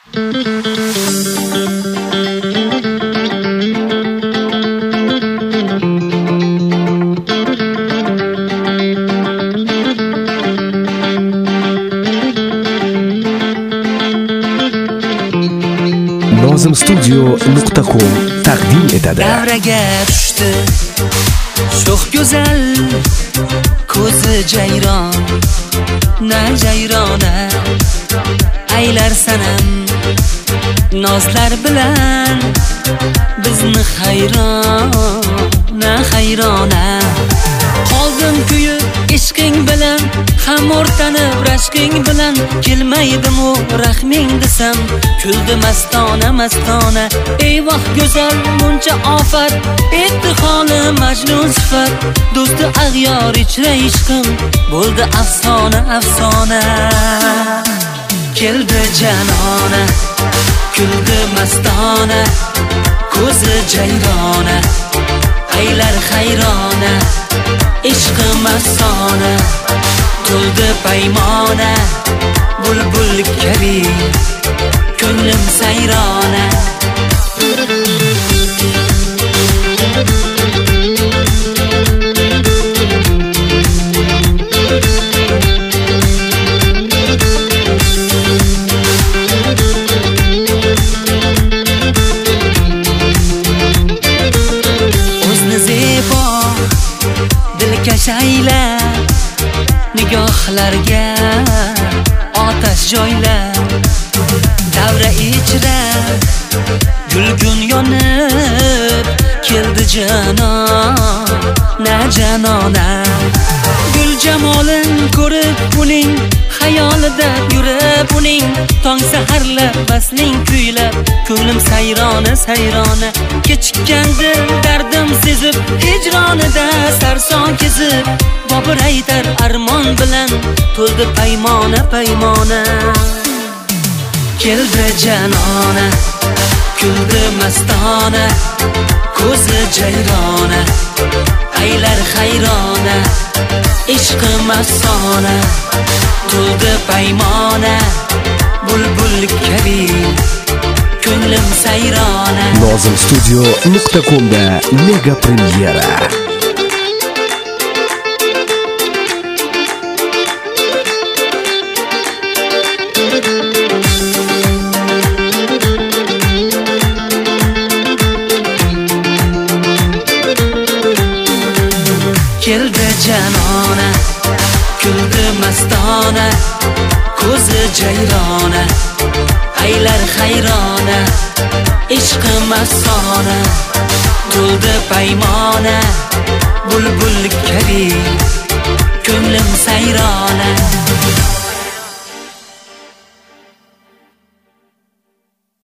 Nozimstudio.com taqdim etadi. Davraga tushdi sho'x go'zal, ko'zi jayron, na jayrona, aylar sanam nozlar bilan bizni hayrona hayrona. Qoldim kuyib ishqing bilan, ham o'rtanib rashqing bilan, kelmaydimu rahming desam, kuldi mastona mastona. Ey voh go'zal muncha ofat, etdi holi majnun sifat, do'sti ag'yor ichra ishqim bo'ldi afsona afsona. Keldi janona, kuldi mastona, ko'zi jayrona, aylar hayrona, ishqim afsona, to'ldi paymona, bulbul kabi ko'nglim sayrona. Shayla nigohlarga otash joylar, davra ichra gulgun yonib keldi janona janona. Gul jamolin ko'rib uning xayolida yurib, uning tong saharlab basling kuylab, ko'nglim sayrona sayrona. Kechikkandir dardim sezib, hijronida sarson kezib, bobur aytar armon bilan to'ldi paymona paymona. Keldi janona, kuldi mastona, ko'zi jayrona, aylar hayrona, ishqim afsona, to'ldi paymona, bulbul kabi ko'nglim sayrona. Nozimstudio.com'da mega premyera. Keldi janona, kuldi mastona, ko'zi jayrona, aylar hayrona, ishqim afsona, to'ldi paymona, bulbul kabi ko'nglim sayrona.